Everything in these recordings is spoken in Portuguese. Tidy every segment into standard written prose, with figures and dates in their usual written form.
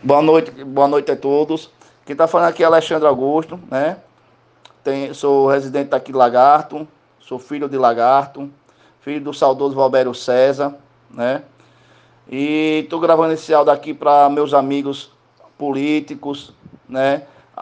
Boa noite a todos. Quem está falando aqui é Alexandre Augusto, né? Sou residente aqui de Lagarto, sou filho de Lagarto, filho do saudoso Valbério César, né? E estou gravando esse áudio aqui para meus amigos políticos, né?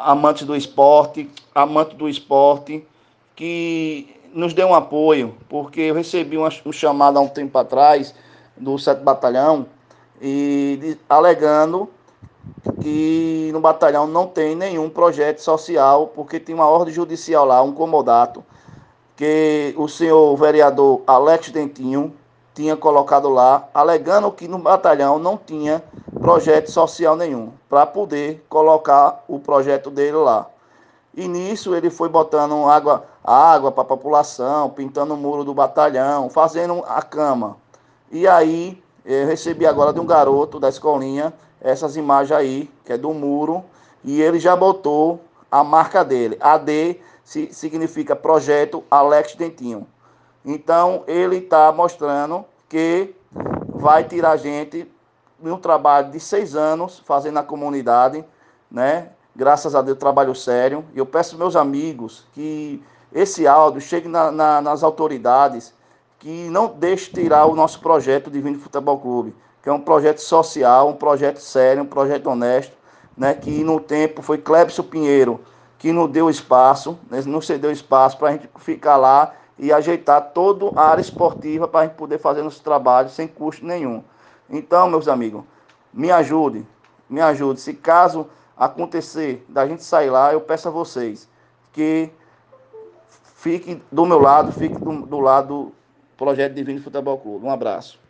Amantes do esporte, que nos dê um apoio, porque eu recebi um chamado há um tempo atrás do 7º Batalhão e alegando que no batalhão não tem nenhum projeto social, porque tem uma ordem judicial lá, um comodato, que o senhor vereador Alex Dentinho tinha colocado lá, alegando que no batalhão não tinha projeto social nenhum, para poder colocar o projeto dele lá. E nisso ele foi botando água para a população, pintando o muro do batalhão, fazendo a cama. E aí eu recebi agora de um garoto da escolinha essas imagens aí, que é do muro, e ele já botou a marca dele. AD significa Projeto Alex Dentinho. Então ele está mostrando que vai tirar a gente de um trabalho de 6 anos fazendo na comunidade, né? Graças a Deus, trabalho sério. E eu peço aos meus amigos que esse áudio chegue nas autoridades, que não deixe tirar o nosso projeto Divino Futebol Clube, que é um projeto social, um projeto sério, um projeto honesto, né? Que no tempo foi Clébio Pinheiro que nos deu espaço, né? Nos cedeu espaço para a gente ficar lá e ajeitar toda a área esportiva para a gente poder fazer nosso trabalho sem custo nenhum. Então, meus amigos, me ajude, me ajude. Se caso acontecer da gente sair lá, eu peço a vocês que fiquem do meu lado, fiquem do lado do Projeto Divino Futebol Clube. Um abraço.